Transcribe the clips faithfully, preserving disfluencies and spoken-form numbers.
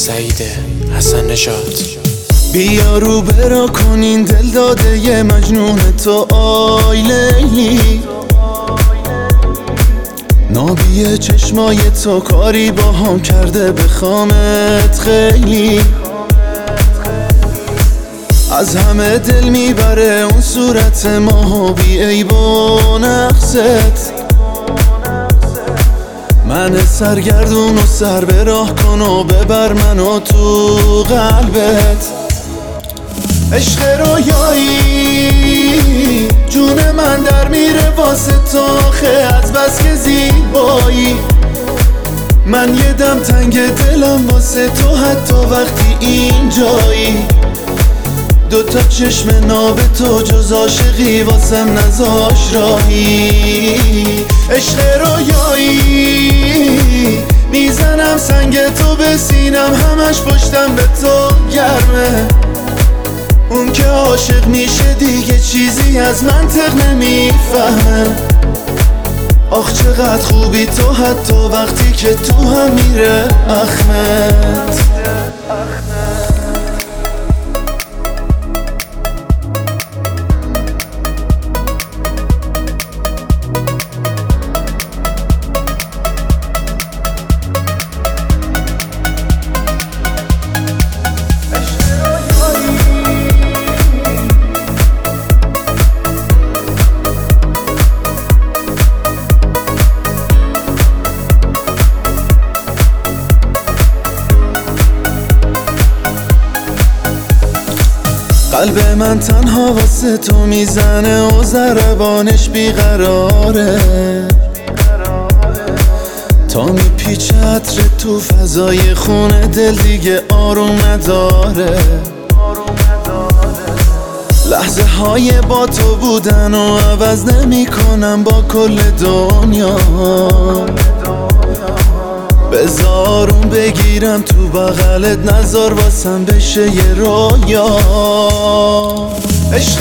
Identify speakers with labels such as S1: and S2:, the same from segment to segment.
S1: سعید حسن نژاد.
S2: بیا رو برا کنین دل داده ی مجنون تو آی لیلی، نابی چشمای تو کاری با هم کرده بخوامت خیلی. از همه دل میبره اون صورت ماه بی عیب و نقصت. من سرگردون و سر به راه کن و ببر منو تو قلبت. عشق رویایی جون من در میره واسه تو آخه از بس که زیبایی. من یه دم تنگ دلم واسه تو حتی وقتی اینجایی. دوتا چشم ناب تو جز عاشقی واسم نذاش راهی. عشق رویایی میزنم سنگ تو به سینم، همش پشتم به تو گرمه. اون که عاشق میشه دیگه چیزی از منطق نمیفهمه. آخ چقدر خوبی تو حتی وقتی که تو هم میره اخمت. قلب من تنها واسه تو میزنه و ضربانش بیقراره. تا میپیچه عطر تو فضای خونه دل دیگه آروم نداره. لحظه های با تو بودن و عوض نمی کنم با کل دنیا. بذارون بگیرم تو بغلت نذار واسم بشه یه رویا. عشق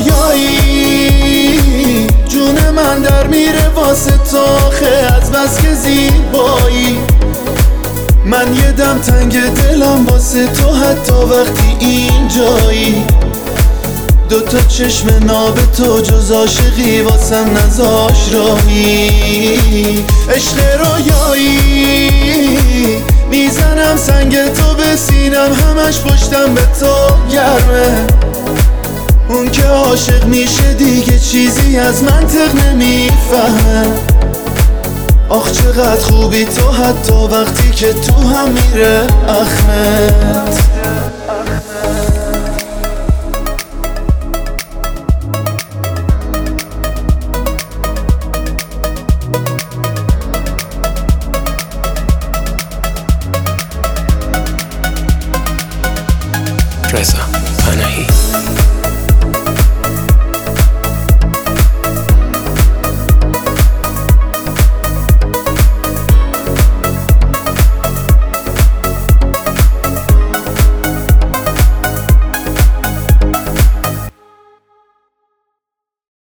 S2: رویایی جون من در میره واسه تو آخه از بس که زیبایی. من یه دم تنگ دلم واسه تو حتی وقتی اینجایی. دوتا چشم ناب تو جز عاشقی واسم نذاش راهی. عشق رویایی میزنم سنگ تو به سینم، همش پشتم به تو گرمه. اون که عاشق میشه دیگه چیزی از منطق نمیفهمه. آخ چقدر خوبی تو حتی وقتی که تو هم میره اخمت.